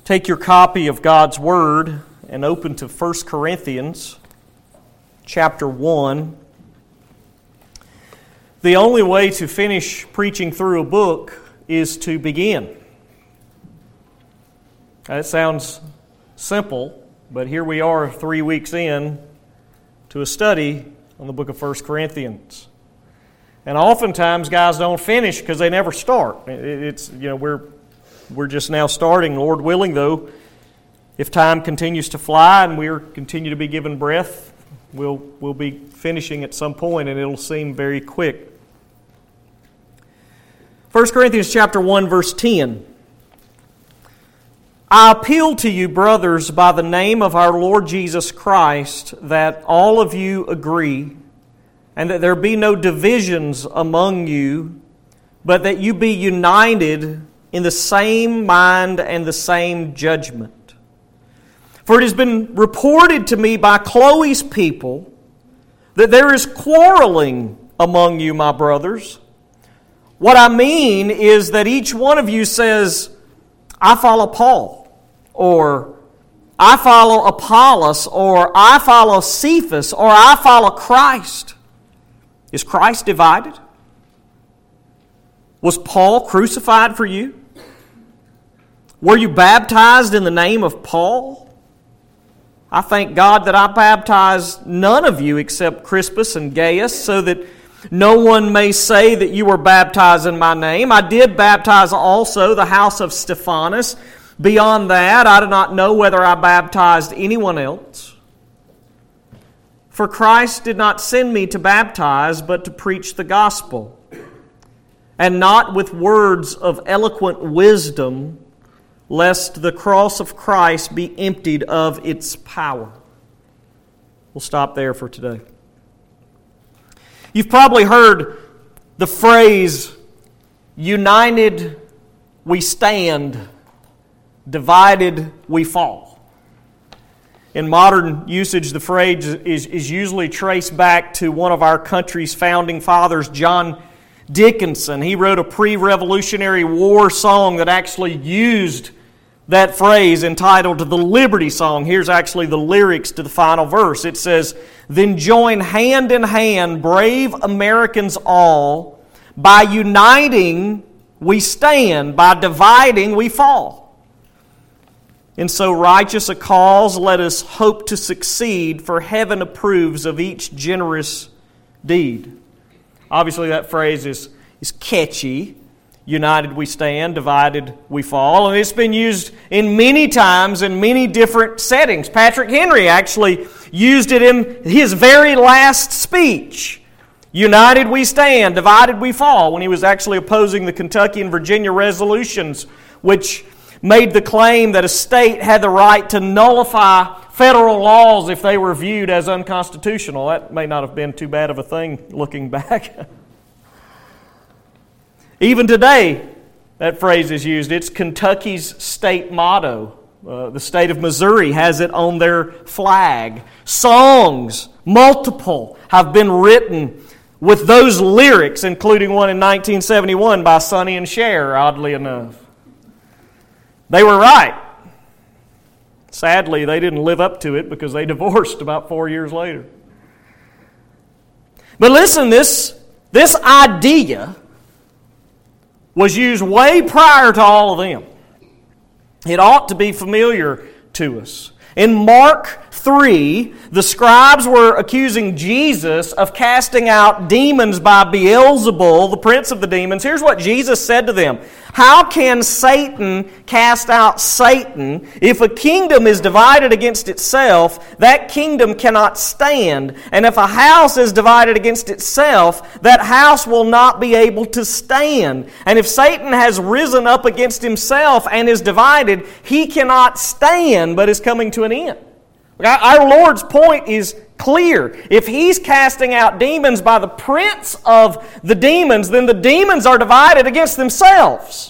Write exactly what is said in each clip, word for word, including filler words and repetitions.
Take your copy of God's Word and open to First Corinthians chapter one. The only way to finish preaching through a book is to begin. That sounds simple, but here we are three weeks in to a study on the book of First Corinthians. And oftentimes guys don't finish because they never start. It's, you know, we're We're just now starting, Lord willing, though. If time continues to fly and we continue to be given breath, we'll, we'll be finishing at some point, and it'll seem very quick. First Corinthians chapter one, verse ten. I appeal to you, brothers, by the name of our Lord Jesus Christ, that all of you agree, and that there be no divisions among you, but that you be united in the same mind and the same judgment. For it has been reported to me by Chloe's people that there is quarreling among you, my brothers. What I mean is that each one of you says, I follow Paul, or I follow Apollos, or I follow Cephas, or I follow Christ. Is Christ divided? Was Paul crucified for you? Were you baptized in the name of Paul? I thank God that I baptized none of you except Crispus and Gaius, so that no one may say that you were baptized in my name. I did baptize also the house of Stephanas. Beyond that, I do not know whether I baptized anyone else. For Christ did not send me to baptize, but to preach the gospel, and not with words of eloquent wisdom, lest the cross of Christ be emptied of its power. We'll stop there for today. You've probably heard the phrase, united we stand, divided we fall. In modern usage, the phrase is, is usually traced back to one of our country's founding fathers, John Dickinson. He wrote a pre-Revolutionary War song that actually used that phrase, entitled The Liberty Song. Here's actually the lyrics to the final verse. It says, "Then join hand in hand, brave Americans all. By uniting we stand, by dividing we fall. In so righteous a cause let us hope to succeed, for heaven approves of each generous deed." Obviously that phrase is, is catchy. United we stand, divided we fall. And it's been used in many times in many different settings. Patrick Henry actually used it in his very last speech. United we stand, divided we fall, when he was actually opposing the Kentucky and Virginia resolutions, which made the claim that a state had the right to nullify federal laws if they were viewed as unconstitutional. That may not have been too bad of a thing looking back. Even today, that phrase is used. It's Kentucky's state motto. Uh, the state of Missouri has it on their flag. Songs, multiple, have been written with those lyrics, including one in nineteen seventy-one by Sonny and Cher, oddly enough. They were right. Sadly, they didn't live up to it because they divorced about four years later. But listen, this, this idea was used way prior to all of them. It ought to be familiar to us. In Mark three, the scribes were accusing Jesus of casting out demons by Beelzebul, the prince of the demons. Here's what Jesus said to them. How can Satan cast out Satan? If a kingdom is divided against itself, that kingdom cannot stand. And if a house is divided against itself, that house will not be able to stand. And if Satan has risen up against himself and is divided, he cannot stand, but is coming to an end. Our Lord's point is clear. If He's casting out demons by the prince of the demons, then the demons are divided against themselves.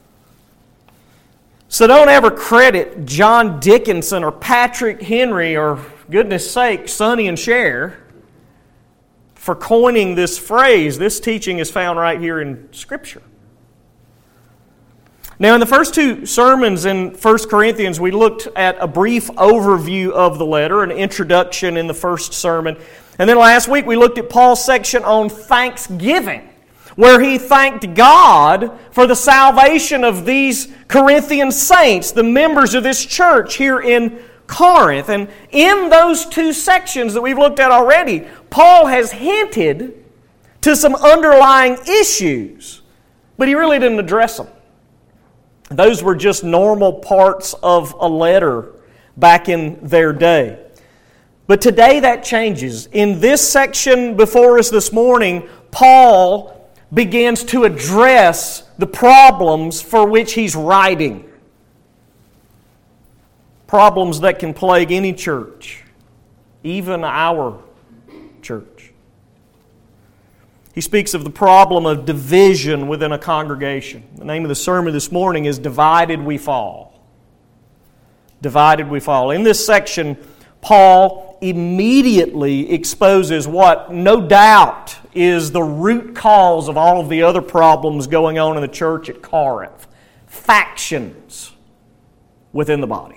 So don't ever credit John Dickinson or Patrick Henry or, goodness sake, Sonny and Cher for coining this phrase. This teaching is found right here in Scripture. Now, in the first two sermons in First Corinthians, we looked at a brief overview of the letter, an introduction in the first sermon. And then last week, we looked at Paul's section on thanksgiving, where he thanked God for the salvation of these Corinthian saints, the members of this church here in Corinth. And in those two sections that we've looked at already, Paul has hinted to some underlying issues, but he really didn't address them. Those were just normal parts of a letter back in their day. But today that changes. In this section before us this morning, Paul begins to address the problems for which he's writing. Problems that can plague any church, even our church. He speaks of the problem of division within a congregation. The name of the sermon this morning is Divided We Fall. Divided We Fall. In this section, Paul immediately exposes what, no doubt, is the root cause of all of the other problems going on in the church at Corinth. Factions within the body.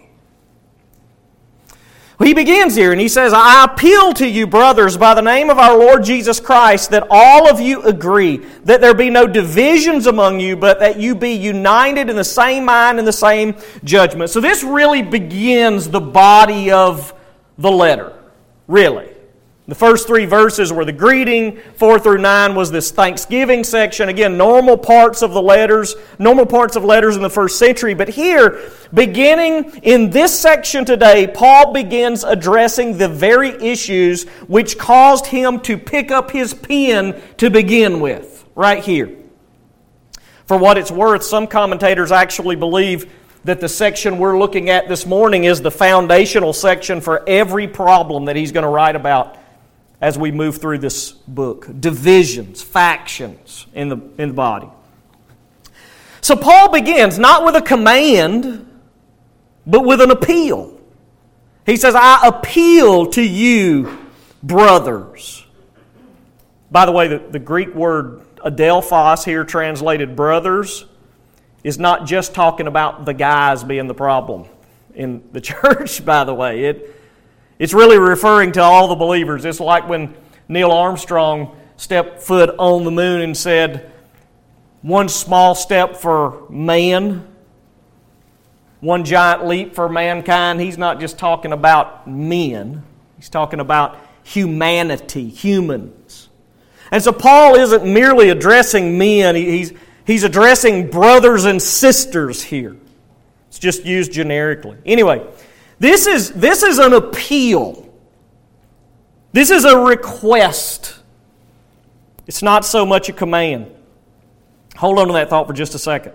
He begins here and he says, I appeal to you, brothers, by the name of our Lord Jesus Christ, that all of you agree, that there be no divisions among you, but that you be united in the same mind and the same judgment. So this really begins the body of the letter, really. The first three verses were the greeting. Four through nine was this thanksgiving section. Again, normal parts of the letters, normal parts of letters in the first century. But here, beginning in this section today, Paul begins addressing the very issues which caused him to pick up his pen to begin with, right here. For what it's worth, some commentators actually believe that the section we're looking at this morning is the foundational section for every problem that he's going to write about as we move through this book. Divisions, factions in the, in the body. So Paul begins not with a command, but with an appeal. He says, I appeal to you, brothers. By the way, the, the Greek word adelphos here translated brothers is not just talking about the guys being the problem in the church, by the way. It It's really referring to all the believers. It's like when Neil Armstrong stepped foot on the moon and said, one small step for man, one giant leap for mankind. He's not just talking about men. He's talking about humanity, humans. And so Paul isn't merely addressing men. He's, he's addressing brothers and sisters here. It's just used generically. Anyway, This is, this is an appeal. This is a request. It's not so much a command. Hold on to that thought for just a second.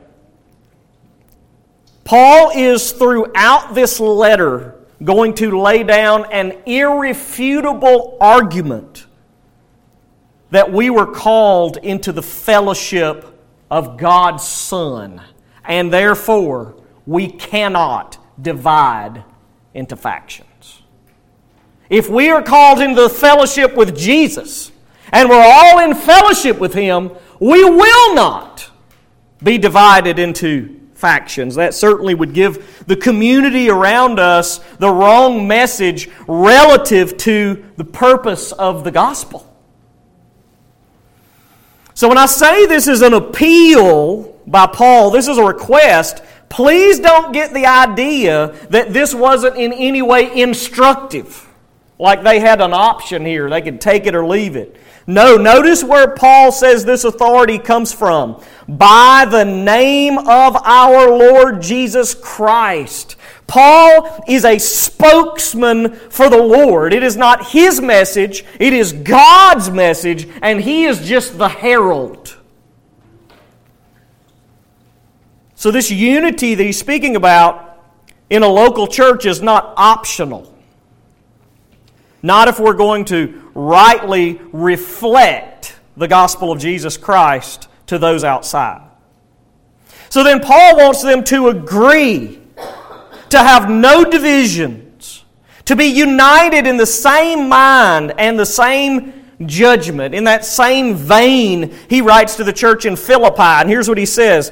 Paul is throughout this letter going to lay down an irrefutable argument that we were called into the fellowship of God's Son, and therefore we cannot divide into factions. If we are called into the fellowship with Jesus, and we're all in fellowship with Him, we will not be divided into factions. That certainly would give the community around us the wrong message relative to the purpose of the gospel. So when I say this is an appeal by Paul, this is a request, please don't get the idea that this wasn't in any way instructive, like they had an option here. They could take it or leave it. No, notice where Paul says this authority comes from. By the name of our Lord Jesus Christ. Paul is a spokesman for the Lord. It is not his message, it is God's message, and he is just the herald. So this unity that he's speaking about in a local church is not optional. Not if we're going to rightly reflect the gospel of Jesus Christ to those outside. So then Paul wants them to agree, to have no divisions, to be united in the same mind and the same judgment. In that same vein, he writes to the church in Philippi, and here's what he says.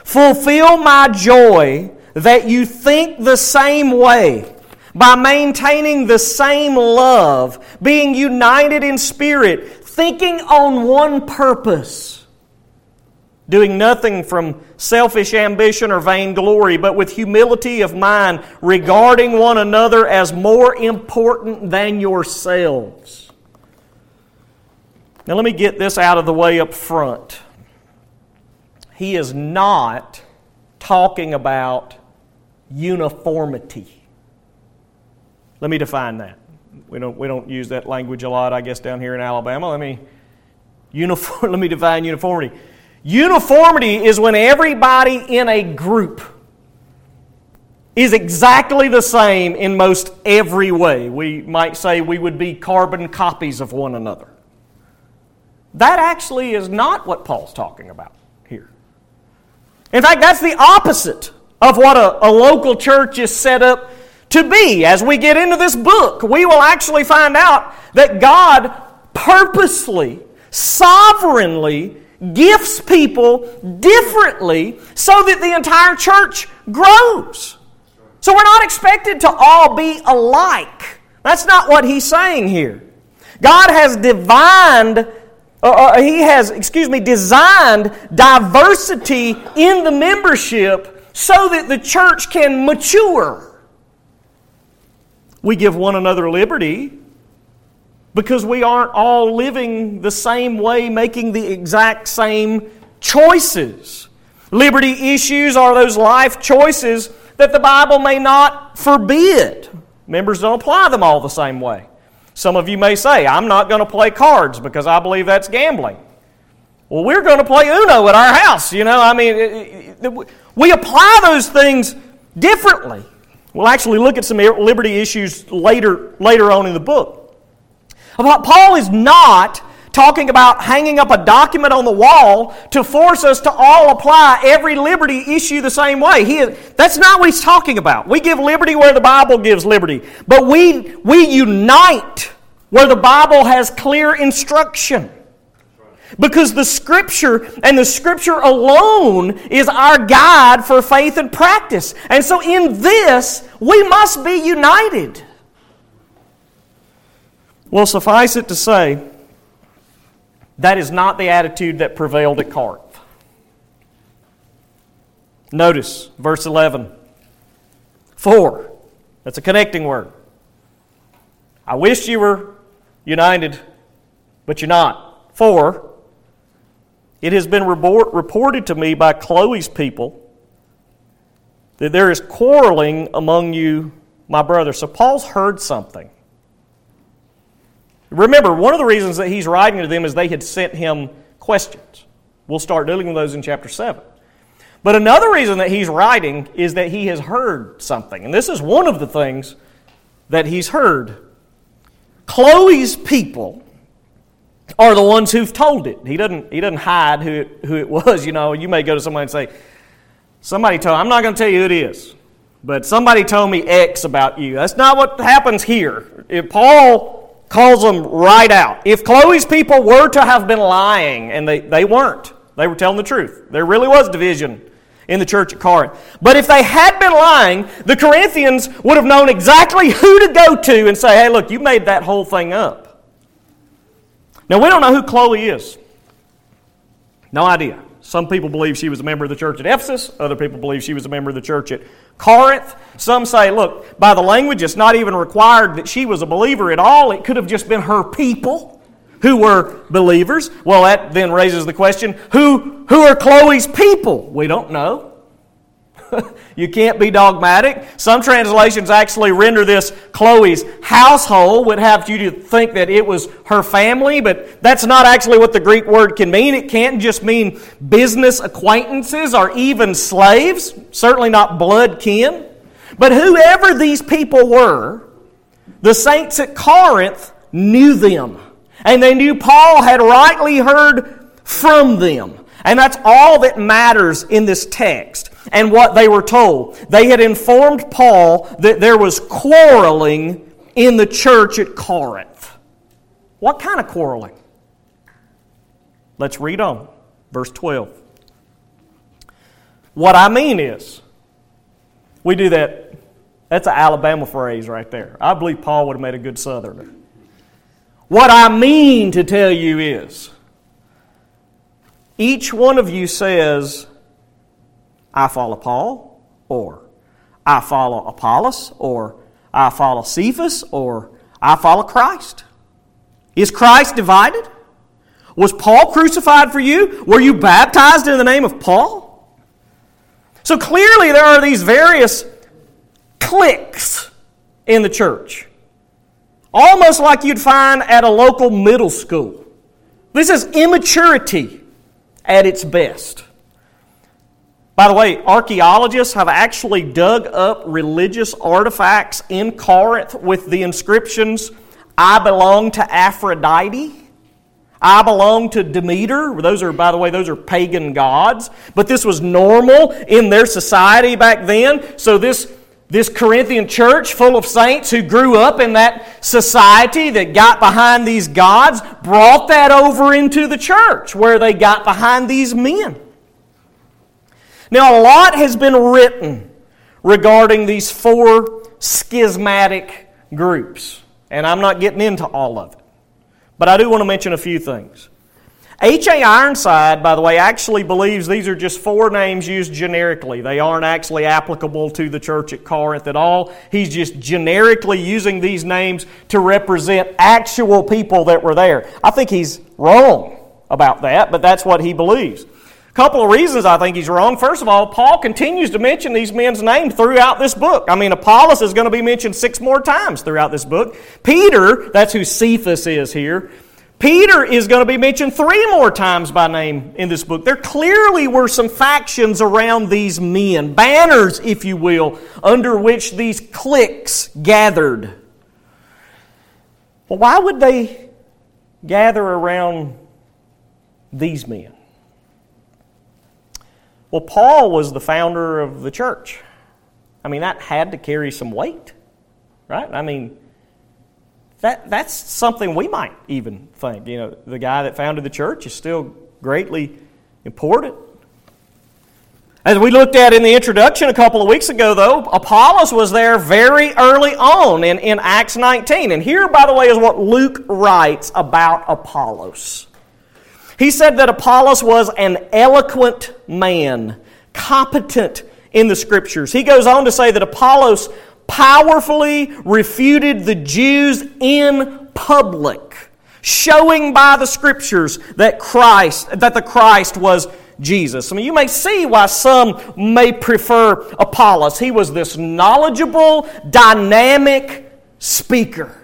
Fulfill my joy that you think the same way, by maintaining the same love, being united in spirit, thinking on one purpose, doing nothing from selfish ambition or vainglory, but with humility of mind, regarding one another as more important than yourselves. Now let me get this out of the way up front. He is not talking about uniformity. Let me define that. We don't we don't use that language a lot, I guess, down here in Alabama. Let me uniform. Let me define uniformity. Uniformity is when everybody in a group is exactly the same in most every way. We might say we would be carbon copies of one another. That actually is not what Paul's talking about here. In fact, that's the opposite of what a, a local church is set up to be. As we get into this book, we will actually find out that God purposely, sovereignly gifts people differently so that the entire church grows. So we're not expected to all be alike. That's not what he's saying here. God has divined, uh, he has, excuse me, designed diversity in the membership so that the church can mature. We give one another liberty because we aren't all living the same way, making the exact same choices. Liberty issues are those life choices that the Bible may not forbid. Members don't apply them all the same way. Some of you may say, I'm not going to play cards because I believe that's gambling. Well, we're going to play Uno at our house. You know, I mean, we apply those things differently. We'll actually look at some liberty issues later, later on in the book. But Paul is not talking about hanging up a document on the wall to force us to all apply every liberty issue the same way. He is, that's not what he's talking about. We give liberty where the Bible gives liberty. But we, we unite where the Bible has clear instruction. Because the Scripture and the Scripture alone is our guide for faith and practice. And so in this, we must be united. Well, suffice it to say, that is not the attitude that prevailed at Corinth. Notice verse eleven. For, that's a connecting word. I wish you were united, but you're not. For, it has been reported to me by Chloe's people that there is quarreling among you, my brothers. So Paul's heard something. Remember, one of the reasons that he's writing to them is they had sent him questions. We'll start dealing with those in chapter seven. But another reason that he's writing is that he has heard something. And this is one of the things that he's heard. Chloe's people are the ones who've told it. He doesn't, he doesn't hide who it, who it was. You know, you may go to somebody and say, somebody told, I'm not going to tell you who it is, but somebody told me X about you. That's not what happens here. If Paul calls them right out. If Chloe's people were to have been lying, and they, they weren't, they were telling the truth. There really was division in the church at Corinth. But if they had been lying, the Corinthians would have known exactly who to go to and say, hey, look, you made that whole thing up. Now, we don't know who Chloe is. No idea. Some people believe she was a member of the church at Ephesus. Other people believe she was a member of the church at Corinth. Some say, look, by the language, it's not even required that she was a believer at all. It could have just been her people who were believers. Well, that then raises the question, who, who are Chloe's people? We don't know. You can't be dogmatic. Some translations actually render this Chloe's household, would have you to think that it was her family, but that's not actually what the Greek word can mean. It can't just mean business acquaintances or even slaves, certainly not blood kin. But whoever these people were, the saints at Corinth knew them. And they knew Paul had rightly heard from them. And that's all that matters in this text. And what they were told. They had informed Paul that there was quarreling in the church at Corinth. What kind of quarreling? Let's read on. Verse twelve. What I mean is, we do that. That's an Alabama phrase right there. I believe Paul would have made a good Southerner. What I mean to tell you is, each one of you says, I follow Paul, or I follow Apollos, or I follow Cephas, or I follow Christ. Is Christ divided? Was Paul crucified for you? Were you baptized in the name of Paul? So clearly there are these various cliques in the church. Almost like you'd find at a local middle school. This is immaturity at its best. By the way, archaeologists have actually dug up religious artifacts in Corinth with the inscriptions, I belong to Aphrodite. I belong to Demeter. Those are, by the way, those are pagan gods. But this was normal in their society back then. So this, this Corinthian church full of saints who grew up in that society that got behind these gods brought that over into the church where they got behind these men. Now, a lot has been written regarding these four schismatic groups. And I'm not getting into all of it. But I do want to mention a few things. H A Ironside, by the way, actually believes these are just four names used generically. They aren't actually applicable to the church at Corinth at all. He's just generically using these names to represent actual people that were there. I think he's wrong about that, but that's what he believes. A couple of reasons I think he's wrong. First of all, Paul continues to mention these men's names throughout this book. I mean, Apollos is going to be mentioned six more times throughout this book. Peter, that's who Cephas is here, Peter is going to be mentioned three more times by name in this book. There clearly were some factions around these men, banners, if you will, under which these cliques gathered. Well, why would they gather around these men? Well, Paul was the founder of the church. I mean, that had to carry some weight, right? I mean, that that's something we might even think. You know, the guy that founded the church is still greatly important. As we looked at in the introduction a couple of weeks ago, though, Apollos was there very early on in, in Acts nineteen. And here, by the way, is what Luke writes about Apollos. He said that Apollos was an eloquent man, competent in the Scriptures. He goes on to say that Apollos powerfully refuted the Jews in public, showing by the Scriptures that Christ, that the Christ was Jesus. I mean, you may see why some may prefer Apollos. He was this knowledgeable, dynamic speaker.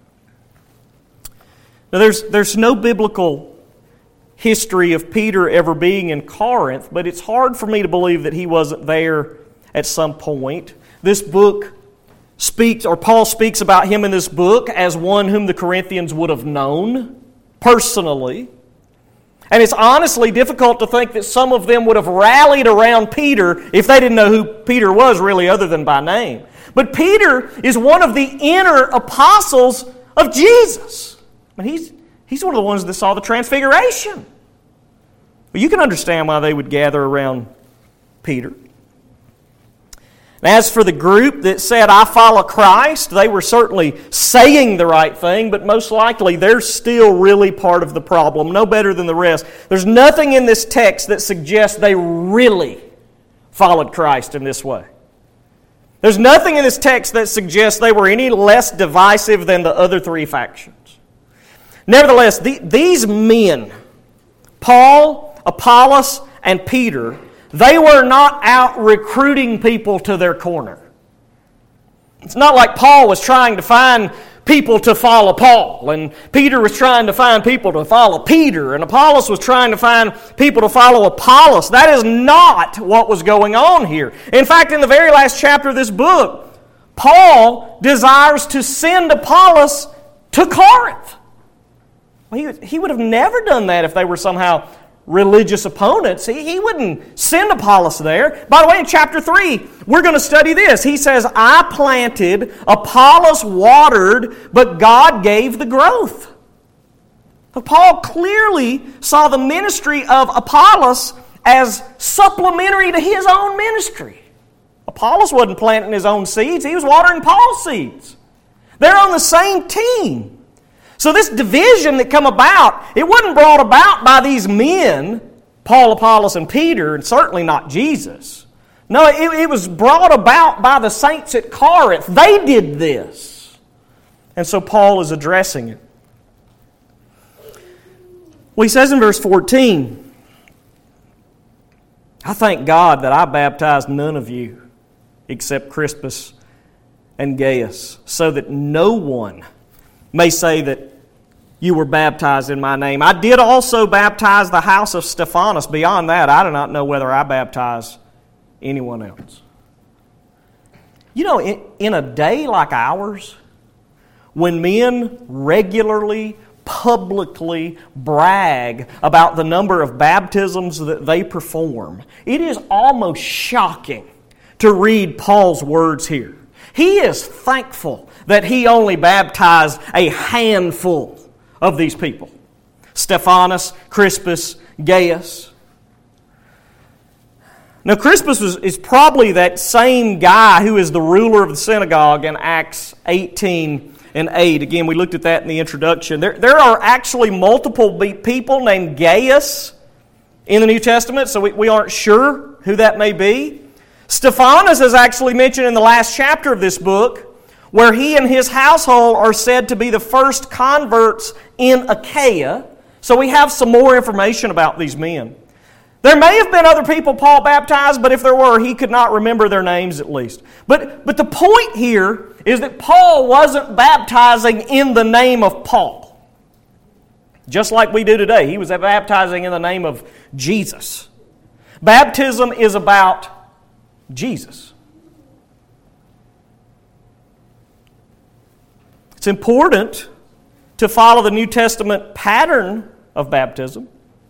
Now, there's, there's no biblical history of Peter ever being in Corinth, but it's hard for me to believe that he wasn't there at some point. This book speaks, or Paul speaks about him in this book as one whom the Corinthians would have known personally. And it's honestly difficult to think that some of them would have rallied around Peter if they didn't know who Peter was really other than by name. But Peter is one of the inner apostles of Jesus. I mean, he's, he's one of the ones that saw the transfiguration. Well, you can understand why they would gather around Peter. As for the group that said, I follow Christ, they were certainly saying the right thing, but most likely they're still really part of the problem, no better than the rest. There's nothing in this text that suggests they really followed Christ in this way. There's nothing in this text that suggests they were any less divisive than the other three factions. Nevertheless, the, these men, Paul, Apollos, and Peter, they were not out recruiting people to their corner. It's not like Paul was trying to find people to follow Paul, and Peter was trying to find people to follow Peter, and Apollos was trying to find people to follow Apollos. That is not what was going on here. In fact, in the very last chapter of this book, Paul desires to send Apollos to Corinth. Well, he, he would have never done that if they were somehow religious opponents. He, he wouldn't send Apollos there. By the way, in chapter three, we're going to study this. He says, I planted, Apollos watered, but God gave the growth. But Paul clearly saw the ministry of Apollos as supplementary to his own ministry. Apollos wasn't planting his own seeds. He was watering Paul's seeds. They're on the same team. So this division that come about, it wasn't brought about by these men, Paul, Apollos, and Peter, and certainly not Jesus. No, it, it was brought about by the saints at Corinth. They did this. And so Paul is addressing it. Well, he says in verse fourteen, I thank God that I baptized none of you except Crispus and Gaius, so that no one may say that you were baptized in my name. I did also baptize the house of Stephanas. Beyond that, I do not know whether I baptized anyone else. You know, in, in a day like ours, when men regularly, publicly brag about the number of baptisms that they perform, it is almost shocking to read Paul's words here. He is thankful that he only baptized a handful of these people. Stephanas, Crispus, Gaius. Now Crispus is, is probably that same guy who is the ruler of the synagogue in Acts eighteen and eight. Again, we looked at that in the introduction. There, there are actually multiple people named Gaius in the New Testament, so we, we aren't sure who that may be. Stephanas is actually mentioned in the last chapter of this book, where he and his household are said to be the first converts in Achaia. So we have some more information about these men. There may have been other people Paul baptized, but if there were, he could not remember their names at least. But, but the point here is that Paul wasn't baptizing in the name of Paul. Just like we do today. He was baptizing in the name of Jesus. Baptism is about Jesus. It's important to follow the New Testament pattern of baptism.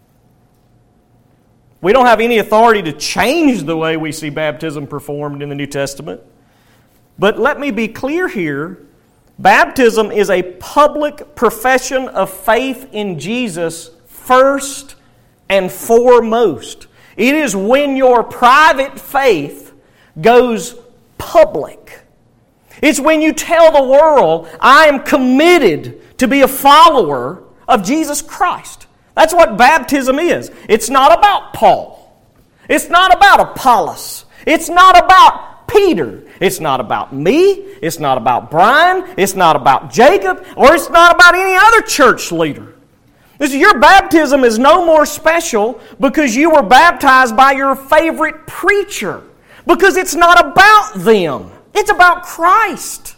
We don't have any authority to change the way we see baptism performed in the New Testament. But let me be clear here. Baptism is a public profession of faith in Jesus first and foremost. It is when your private faith goes public. It's when you tell the world, I am committed to be a follower of Jesus Christ. That's what baptism is. It's not about Paul. It's not about Apollos. It's not about Peter. It's not about me. It's not about Brian. It's not about Jacob. Or it's not about any other church leader. Listen, your baptism is no more special because you were baptized by your favorite preacher. Because it's not about them. It's about Christ.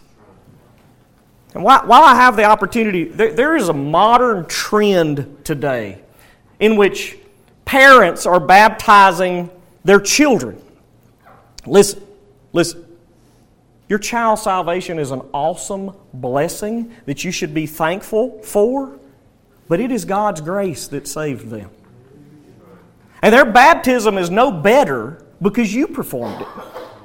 And while I have the opportunity, there, there is a modern trend today in which parents are baptizing their children. Listen, listen. Your child's salvation is an awesome blessing that you should be thankful for, but it is God's grace that saved them. And their baptism is no better because you performed it.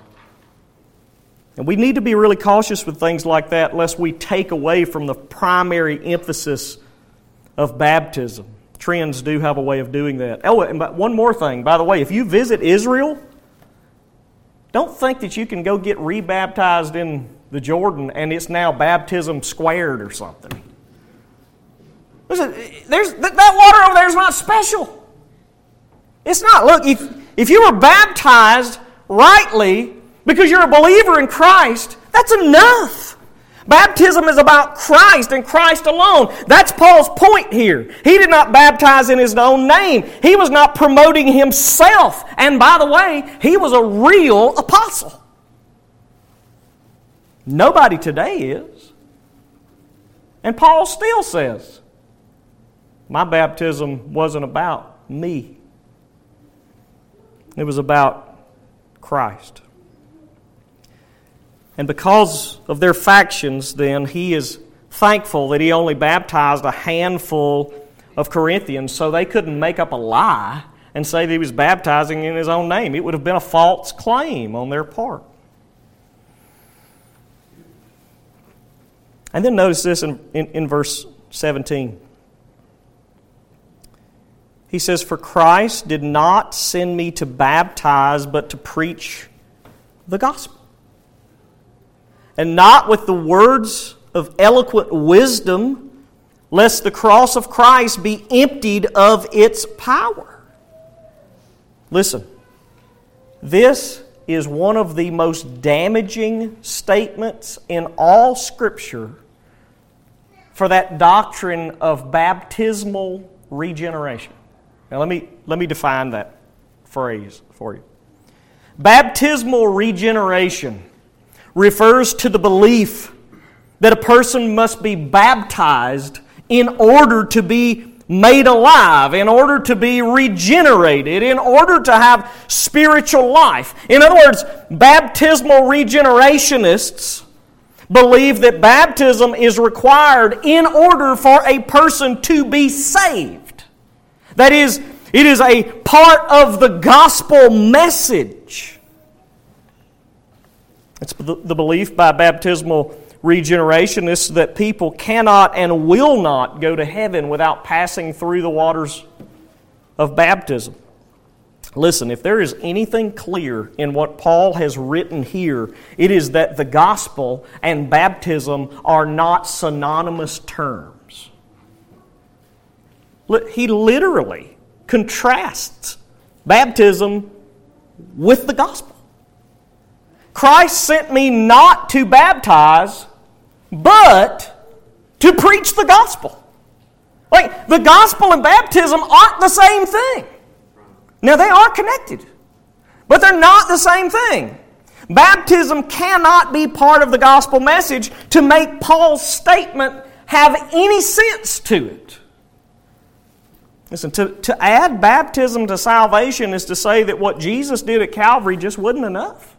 And we need to be really cautious with things like that lest we take away from the primary emphasis of baptism. Trends do have a way of doing that. Oh, and one more thing. By the way, if you visit Israel, don't think that you can go get rebaptized in the Jordan and it's now baptism squared or something. Listen, there's, that water over there is not special. It's not. Look, if, if you were baptized rightly because you're a believer in Christ, that's enough. Baptism is about Christ and Christ alone. That's Paul's point here. He did not baptize in his own name. He was not promoting himself. And by the way, he was a real apostle. Nobody today is. And Paul still says, my baptism wasn't about me. It was about Christ. And because of their factions, then, he is thankful that he only baptized a handful of Corinthians so they couldn't make up a lie and say that he was baptizing in his own name. It would have been a false claim on their part. And then notice this in, in, in verse seventeen. He says, "For Christ did not send me to baptize, but to preach the gospel. And not with the words of eloquent wisdom, lest the cross of Christ be emptied of its power." Listen, this is one of the most damaging statements in all Scripture for that doctrine of baptismal regeneration. Now let me, let me define that phrase for you. Baptismal regeneration refers to the belief that a person must be baptized in order to be made alive, in order to be regenerated, in order to have spiritual life. In other words, baptismal regenerationists believe that baptism is required in order for a person to be saved. That is, it is a part of the gospel message. It's the belief by baptismal regenerationists that people cannot and will not go to heaven without passing through the waters of baptism. Listen, if there is anything clear in what Paul has written here, it is that the gospel and baptism are not synonymous terms. He literally contrasts baptism with the gospel. Christ sent me not to baptize, but to preach the gospel. Like, the gospel and baptism aren't the same thing. Now, they are connected, but they're not the same thing. Baptism cannot be part of the gospel message to make Paul's statement have any sense to it. Listen, to, to add baptism to salvation is to say that what Jesus did at Calvary just wasn't enough.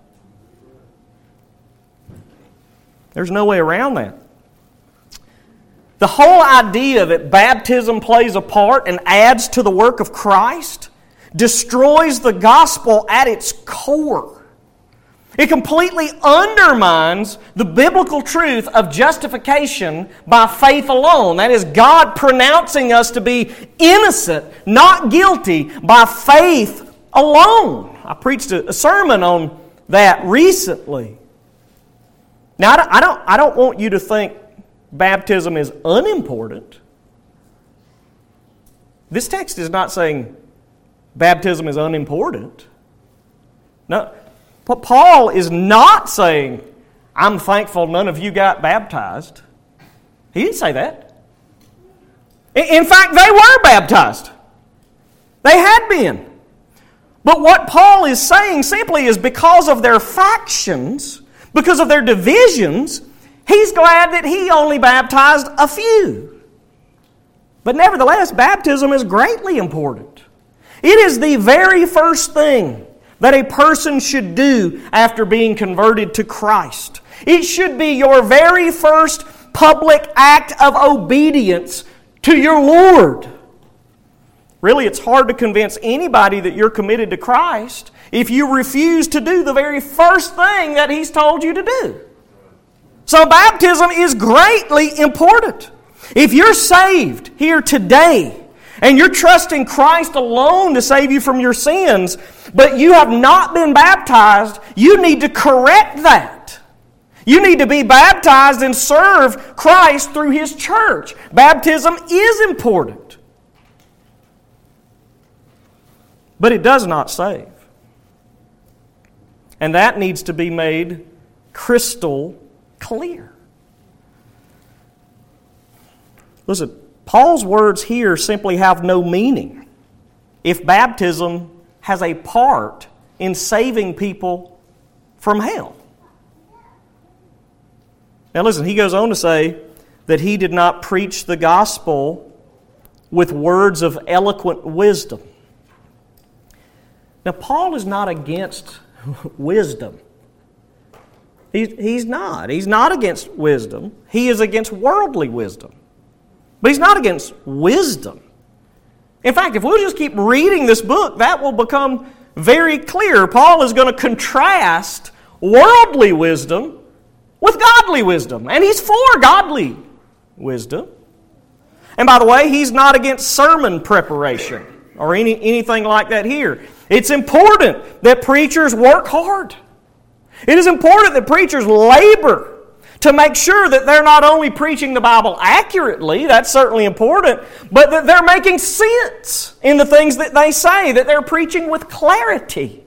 There's no way around that. The whole idea that baptism plays a part and adds to the work of Christ destroys the gospel at its core. It completely undermines the biblical truth of justification by faith alone. That is, God pronouncing us to be innocent, not guilty, by faith alone. I preached a sermon on that recently. Now, I don't, I don't want you to think baptism is unimportant. This text is not saying baptism is unimportant. No, but Paul is not saying, "I'm thankful none of you got baptized." He didn't say that. In fact, they were baptized. They had been. But what Paul is saying simply is because of their factions, because of their divisions, he's glad that he only baptized a few. But nevertheless, baptism is greatly important. It is the very first thing that a person should do after being converted to Christ. It should be your very first public act of obedience to your Lord. Really, it's hard to convince anybody that you're committed to Christ if you refuse to do the very first thing that He's told you to do. So baptism is greatly important. If you're saved here today, and you're trusting Christ alone to save you from your sins, but you have not been baptized, you need to correct that. You need to be baptized and serve Christ through His church. Baptism is important. But it does not save. And that needs to be made crystal clear. Listen, Paul's words here simply have no meaning if baptism has a part in saving people from hell. Now listen, he goes on to say that he did not preach the gospel with words of eloquent wisdom. Now Paul is not against wisdom. He's, he's not. He's not against wisdom. He is against worldly wisdom. But he's not against wisdom. In fact, if we'll just keep reading this book, that will become very clear. Paul is going to contrast worldly wisdom with godly wisdom. And he's for godly wisdom. And by the way, he's not against sermon preparation. or any, anything like that here. It's important that preachers work hard. It is important that preachers labor to make sure that they're not only preaching the Bible accurately, that's certainly important, but that they're making sense in the things that they say, that they're preaching with clarity.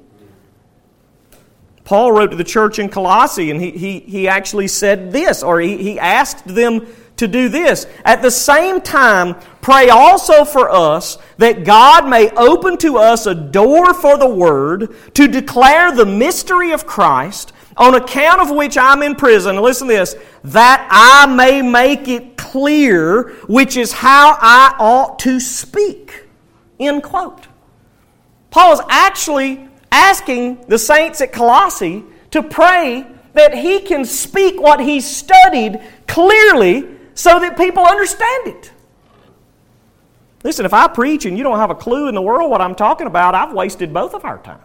Paul wrote to the church in Colossae, and he, he, he actually said this, or he, he asked them to do this. At the same time, pray also for us that God may open to us a door for the Word to declare the mystery of Christ, on account of which I'm in prison. Listen to this. That I may make it clear which is how I ought to speak. End quote. Paul is actually asking the saints at Colossae to pray that he can speak what he's studied clearly so that people understand it. Listen, if I preach and you don't have a clue in the world what I'm talking about, I've wasted both of our times.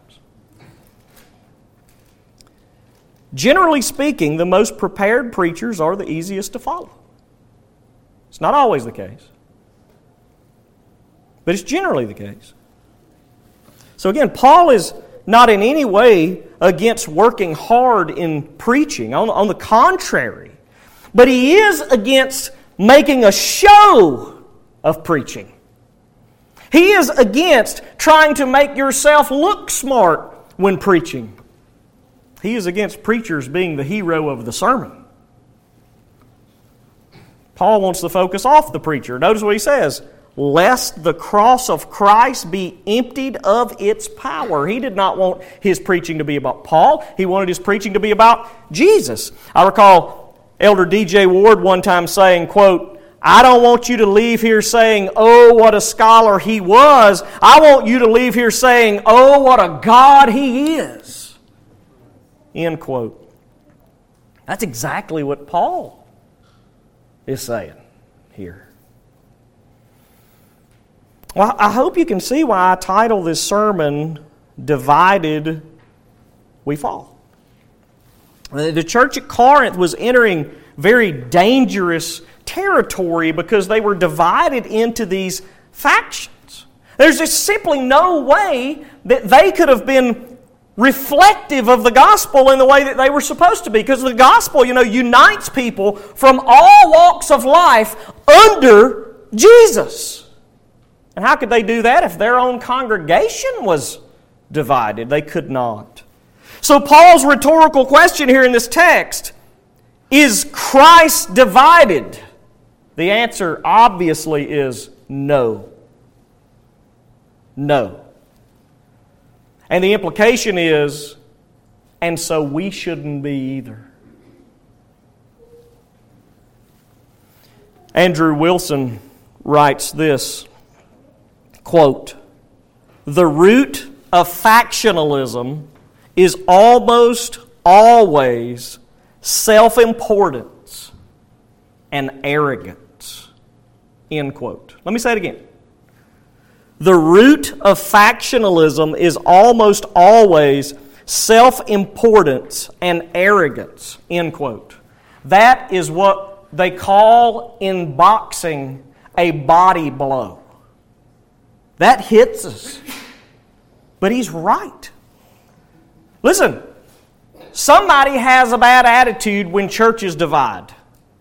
Generally speaking, the most prepared preachers are the easiest to follow. It's not always the case, but it's generally the case. So again, Paul is not in any way against working hard in preaching. On, on the contrary, but he is against making a show of preaching. He is against trying to make yourself look smart when preaching. He is against preachers being the hero of the sermon. Paul wants to focus off the preacher. Notice what he says. Lest the cross of Christ be emptied of its power. He did not want his preaching to be about Paul. He wanted his preaching to be about Jesus. I recall Elder D J Ward one time saying, quote, I don't want you to leave here saying, oh, what a scholar he was. I want you to leave here saying, oh, what a God he is. End quote. That's exactly what Paul is saying here. Well, I hope you can see why I title this sermon, Divided We Fall. The church at Corinth was entering very dangerous territory because they were divided into these factions. There's just simply no way that they could have been reflective of the gospel in the way that they were supposed to be. Because the gospel, you know, unites people from all walks of life under Jesus. And how could they do that if their own congregation was divided? They could not. So Paul's rhetorical question here in this text, is Christ divided? The answer obviously is no. No. And the implication is, and so we shouldn't be either. Andrew Wilson writes this, quote, the root of factionalism is almost always self-importance and arrogance. End quote. Let me say it again. The root of factionalism is almost always self-importance and arrogance. End quote. That is what they call in boxing a body blow. That hits us. But he's right. Listen, somebody has a bad attitude when churches divide.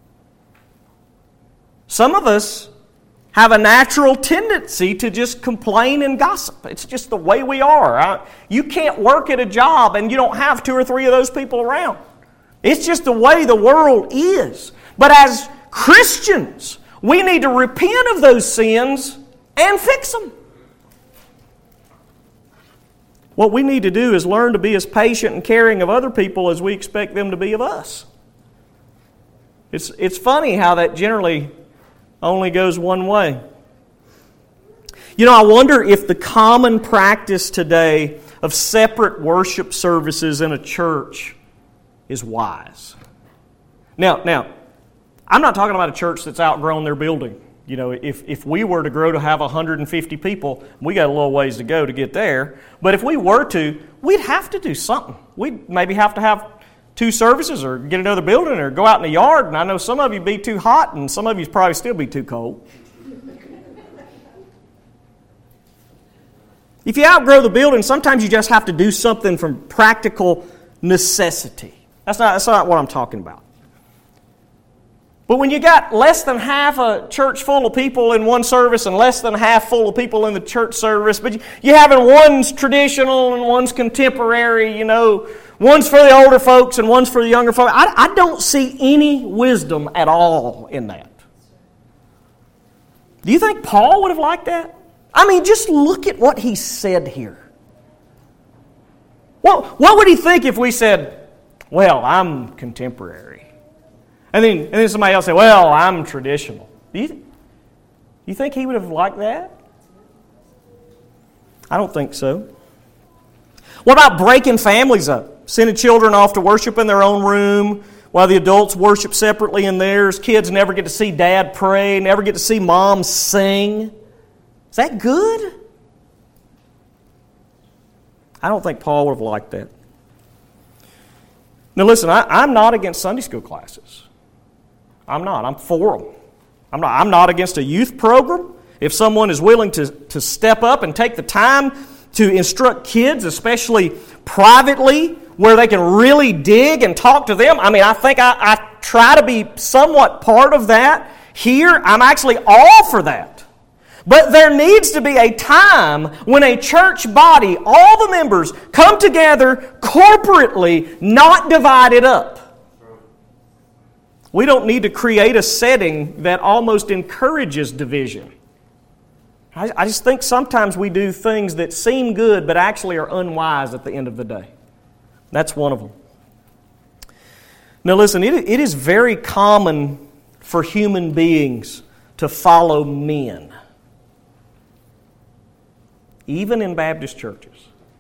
Some of us have a natural tendency to just complain and gossip. It's just the way we are. You can't work at a job and you don't have two or three of those people around. It's just the way the world is. But as Christians, we need to repent of those sins and fix them. What we need to do is learn to be as patient and caring of other people as we expect them to be of us. It's, it's funny how that generally only goes one way. You know, I wonder if the common practice today of separate worship services in a church is wise. Now, now, I'm not talking about a church that's outgrown their building. You know, if, if we were to grow to have one hundred fifty people, we got a little ways to go to get there. But if we were to, we'd have to do something. We'd maybe have to have two services or get another building or go out in the yard. And I know some of you be too hot and some of you probably still be too cold. If you outgrow the building, sometimes you just have to do something from practical necessity. That's not, that's not what I'm talking about. But when you got less than half a church full of people in one service and less than half full of people in the church service, but you're having one's traditional and one's contemporary, you know, one's for the older folks and one's for the younger folks, I, I don't see any wisdom at all in that. Do you think Paul would have liked that? I mean, just look at what he said here. Well, what would he think if we said, well, I'm contemporary? And then, and then somebody else said, well, I'm traditional. Do you, you think he would have liked that? I don't think so. What about breaking families up? Sending children off to worship in their own room while the adults worship separately in theirs. Kids never get to see dad pray, never get to see mom sing. Is that good? I don't think Paul would have liked that. Now listen, I, I'm not against Sunday school classes. I'm not. I'm for them. I'm not, I'm not against a youth program. If someone is willing to, to step up and take the time to instruct kids, especially privately, where they can really dig and talk to them. I mean, I think I, I try to be somewhat part of that here. I'm actually all for that. But there needs to be a time when a church body, all the members, come together corporately, not divided up. We don't need to create a setting that almost encourages division. I, I just think sometimes we do things that seem good but actually are unwise at the end of the day. That's one of them. Now listen, it, it is very common for human beings to follow men. Even in Baptist churches.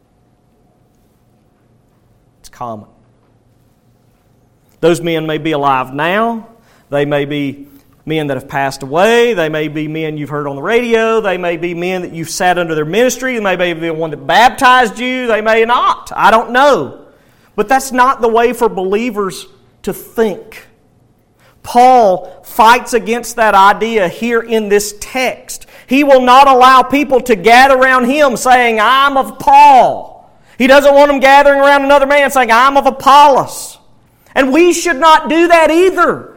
It's common. Those men may be alive now. They may be men that have passed away. They may be men you've heard on the radio. They may be men that you've sat under their ministry. They may be the one that baptized you. They may not. I don't know. But that's not the way for believers to think. Paul fights against that idea here in this text. He will not allow people to gather around him saying, I'm of Paul. He doesn't want them gathering around another man saying, I'm of Apollos. And we should not do that either.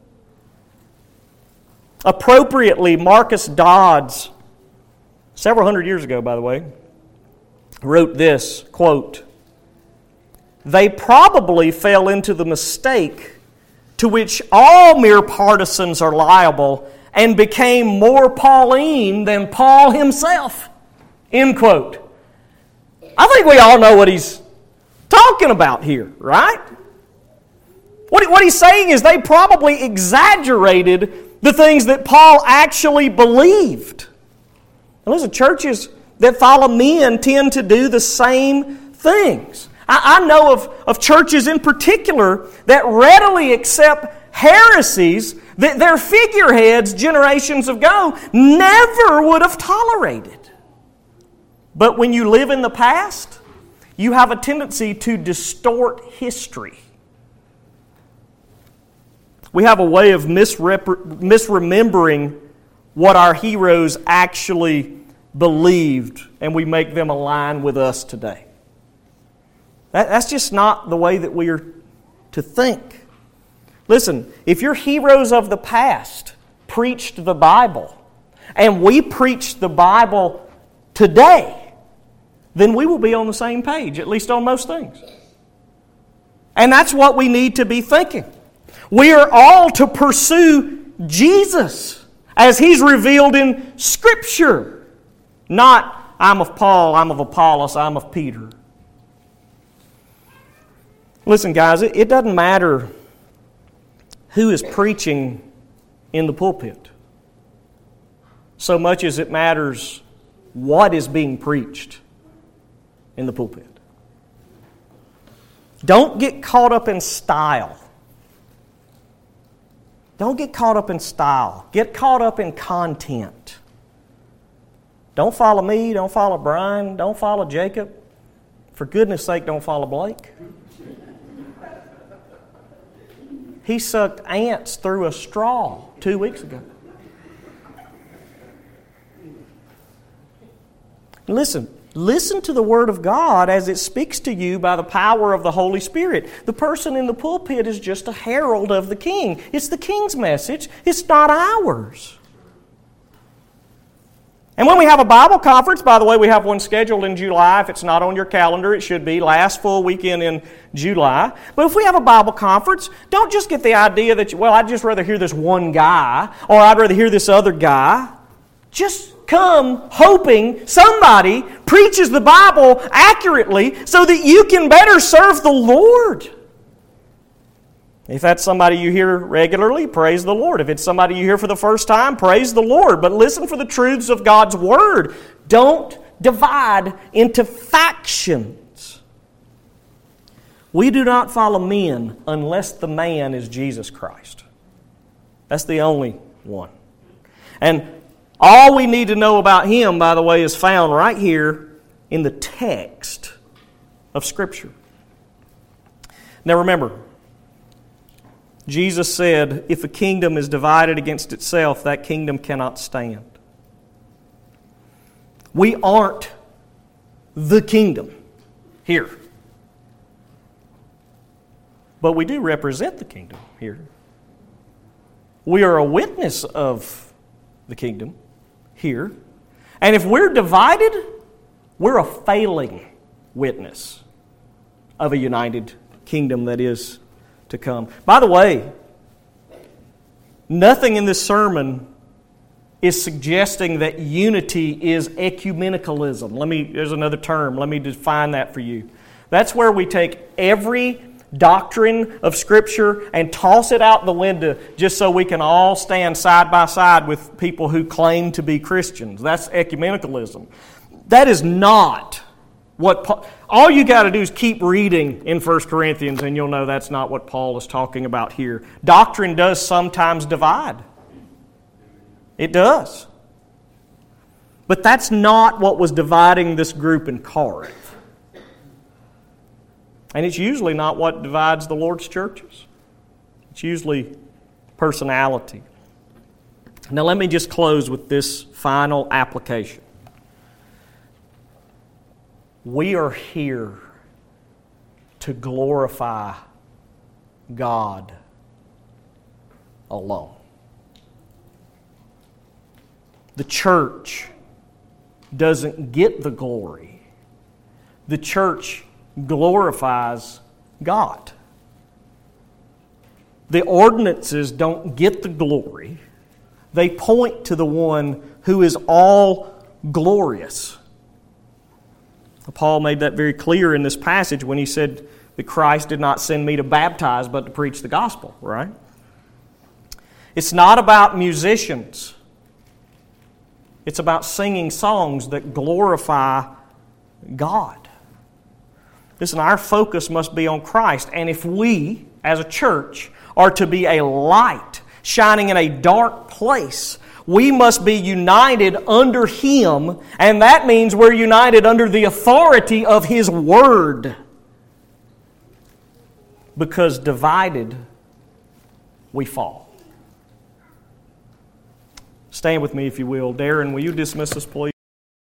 Appropriately, Marcus Dodds, several hundred years ago, by the way, wrote this, quote, they probably fell into the mistake to which all mere partisans are liable and became more Pauline than Paul himself. End quote. I think we all know what he's talking about here, right? What, what he's saying is they probably exaggerated the things that Paul actually believed. And listen, churches that follow men tend to do the same things. I, I know of, of churches in particular that readily accept heresies that their figureheads generations ago never would have tolerated. But when you live in the past, you have a tendency to distort history. We have a way of misrep- misremembering what our heroes actually believed, and we make them align with us today. That, that's just not the way that we are to think. Listen, if your heroes of the past preached the Bible, and we preach the Bible today, then we will be on the same page, at least on most things. And that's what we need to be thinking. We are all to pursue Jesus as He's revealed in Scripture. Not, I'm of Paul, I'm of Apollos, I'm of Peter. Listen, guys, it, it doesn't matter who is preaching in the pulpit so much as it matters what is being preached in the pulpit. Don't get caught up in style. Don't get caught up in style. Get caught up in content. Don't follow me. Don't follow Brian. Don't follow Jacob. For goodness sake, don't follow Blake. He sucked ants through a straw two weeks ago. Listen, Listen to the Word of God as it speaks to you by the power of the Holy Spirit. The person in the pulpit is just a herald of the King. It's the King's message. It's not ours. And when we have a Bible conference, by the way, we have one scheduled in July. If it's not on your calendar, it should be last full weekend in July. But if we have a Bible conference, don't just get the idea that, well, I'd just rather hear this one guy, or I'd rather hear this other guy. Just come hoping somebody preaches the Bible accurately so that you can better serve the Lord. If that's somebody you hear regularly, praise the Lord. If it's somebody you hear for the first time, praise the Lord. But listen for the truths of God's Word. Don't divide into factions. We do not follow men unless the man is Jesus Christ. That's the only one. And all we need to know about Him, by the way, is found right here in the text of Scripture. Now remember, Jesus said, if a kingdom is divided against itself, that kingdom cannot stand. We aren't the kingdom here. But we do represent the kingdom here. We are a witness of the kingdom here. And if we're divided, we're a failing witness of a united kingdom that is to come. By the way, nothing in this sermon is suggesting that unity is ecumenicalism. Let me, there's another term. Let me define that for you. That's where we take every doctrine of Scripture and toss it out the window just so we can all stand side by side with people who claim to be Christians. That's ecumenicalism. That is not what Paul, all you got to do is keep reading in First Corinthians and you'll know that's not what Paul is talking about here. Doctrine does sometimes divide. It does. But that's not what was dividing this group in Corinth. And it's usually not what divides the Lord's churches. It's usually personality. Now let me just close with this final application. We are here to glorify God alone. The church doesn't get the glory. The church glorifies God. The ordinances don't get the glory. They point to the one who is all glorious. Paul made that very clear in this passage when he said that Christ did not send me to baptize but to preach the gospel, right? It's not about musicians. It's about singing songs that glorify God. Listen, our focus must be on Christ. And if we, as a church, are to be a light shining in a dark place, we must be united under Him, and that means we're united under the authority of His Word. Because divided, we fall. Stand with me if you will. Darren, will you dismiss us, please?